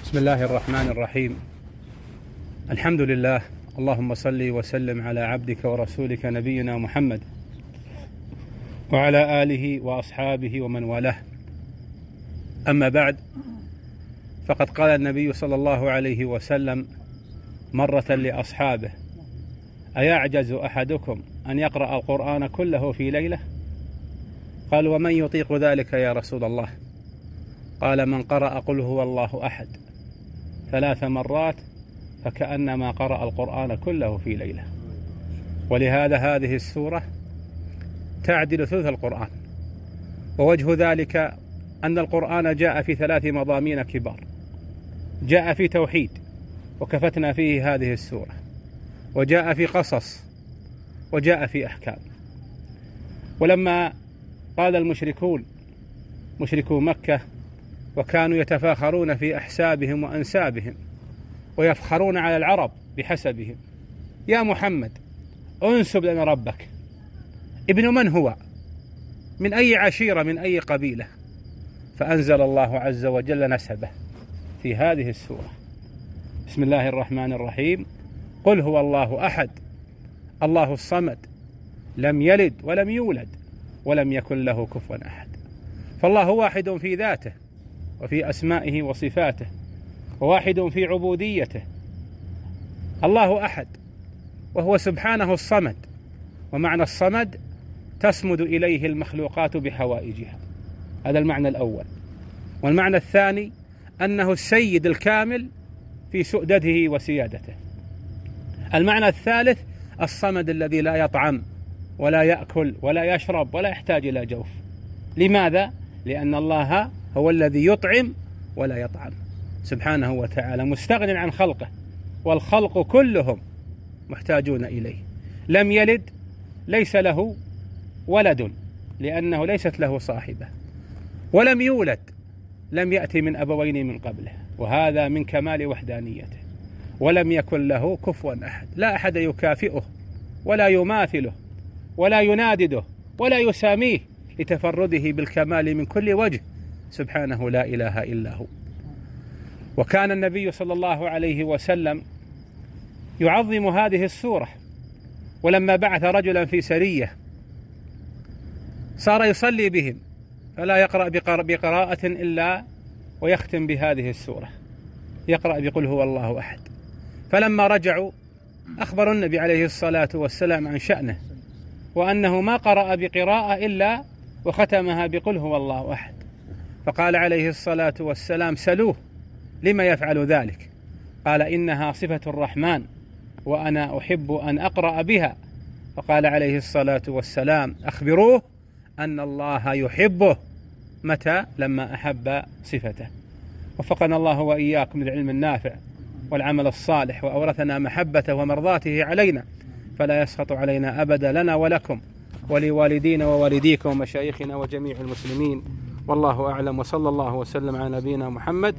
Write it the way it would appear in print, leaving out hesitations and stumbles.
بسم الله الرحمن الرحيم. الحمد لله، اللهم صل وسلم على عبدك ورسولك نبينا محمد وعلى آله وأصحابه ومن والاه. أما بعد، فقد قال النبي صلى الله عليه وسلم مرة لأصحابه: أيعجز أحدكم أن يقرأ القرآن كله في ليلة؟ قالوا: ومن يطيق ذلك يا رسول الله؟ قال: من قرأ قل هو الله أحد 3 مرات فكأنما قرأ القرآن كله في ليلة. ولهذا هذه السورة تعدل ثلث القرآن، ووجه ذلك أن القرآن جاء في 3 مضامين كبار. جاء في توحيد وكفتنا فيه هذه السورة، وجاء في قصص، وجاء في أحكام. ولما قال المشركون مشركو مكة وكانوا يتفاخرون في أحسابهم وأنسابهم ويفخرون على العرب بحسبهم: يا محمد انسب لنا ربك، ابن من هو؟ من أي عشيرة؟ من أي قبيلة؟ فأنزل الله عز وجل نسبه في هذه السورة. بسم الله الرحمن الرحيم: قل هو الله أحد الله الصمد لم يلد ولم يولد ولم يكن له كفوا أحد. فالله واحد في ذاته وفي أسمائه وصفاته، وواحد في عبوديته. الله أحد، وهو سبحانه الصمد. ومعنى الصمد تصمد إليه المخلوقات بحوائجها، هذا المعنى الأول. والمعنى الثاني أنه السيد الكامل في سؤدده وسيادته. المعنى الثالث الصمد الذي لا يطعم ولا يأكل ولا يشرب ولا يحتاج إلى جوف. لماذا؟ لأن الله هو الذي يطعم ولا يطعم سبحانه وتعالى، مستغن عن خلقه، والخلق كلهم محتاجون إليه. لم يلد، ليس له ولد لأنه ليست له صاحبة. ولم يولد، لم يأتي من أبوين من قبله، وهذا من كمال وحدانيته. ولم يكن له كفوا أحد، لا أحد يكافئه ولا يماثله ولا ينادده ولا يساميه، لتفرده بالكمال من كل وجه، سبحانه لا إله إلا هو. وكان النبي صلى الله عليه وسلم يعظم هذه السورة، ولما بعث رجلا في سرية صار يصلي بهم، فلا يقرأ بقراءة إلا ويختم بهذه السورة، يقرأ بقل هو الله أحد. فلما رجعوا أخبروا النبي عليه الصلاة والسلام عن شأنه، وأنه ما قرأ بقراءة إلا وختمها بقل هو الله أحد. فقال عليه الصلاة والسلام: سلوه لما يفعل ذلك؟ قال: إنها صفة الرحمن وأنا أحب أن أقرأ بها. فقال عليه الصلاة والسلام: أخبروه أن الله يحبه. متى؟ لما أحب صفته. وفقنا الله وإياكم للعلم النافع والعمل الصالح، وأورثنا محبته ومرضاته علينا، فلا يسخط علينا أبدا، لنا ولكم ولوالدينا ووالديكم ومشايخنا وجميع المسلمين. والله أعلم، وصلى الله وسلم على نبينا محمد.